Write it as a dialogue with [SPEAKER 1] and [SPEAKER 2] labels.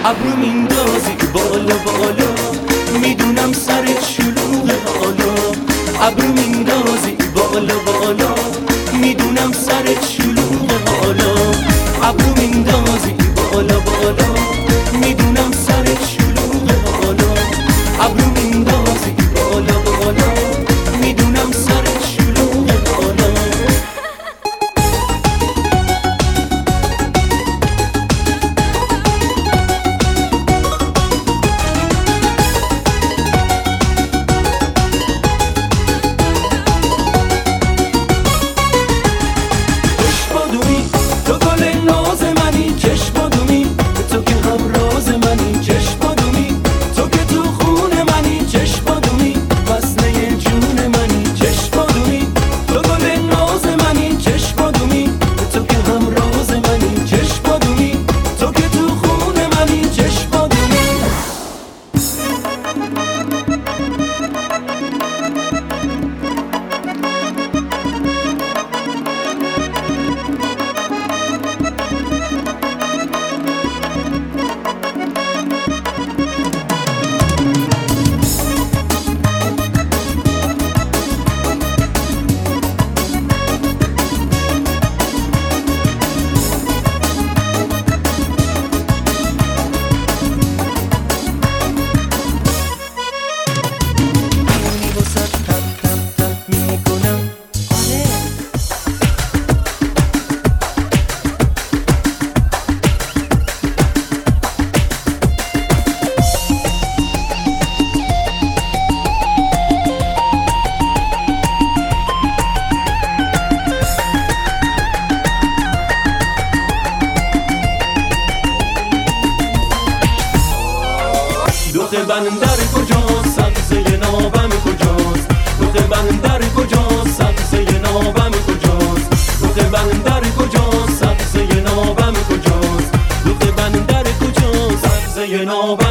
[SPEAKER 1] ابرو میندازی بالا بالا، میدونم سرت شلوغه حالا. ابرو میندازی بالا بالا، میدونم سرت شلوغه حالا. ابرو میندازی بالا بالا، میدونم سرت شلوغه حالا. ابرو میندازی بالا بالا، میدونم سرت شلوغه حالا. دخ بندر کجاست؟ سبزه نابم کجاست؟ دخ بندر کجاست؟ سبزه نابم کجاست؟ دخ بندر کجاست؟ سبزه نابم کجاست؟ دخ بندر کجاست؟ سبزه نابم